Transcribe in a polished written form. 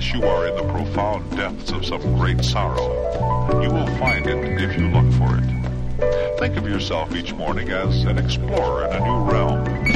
unless you are in the profound depths of some great sorrow. You will find it if you look for it. Think of yourself each morning as an explorer in a new realm,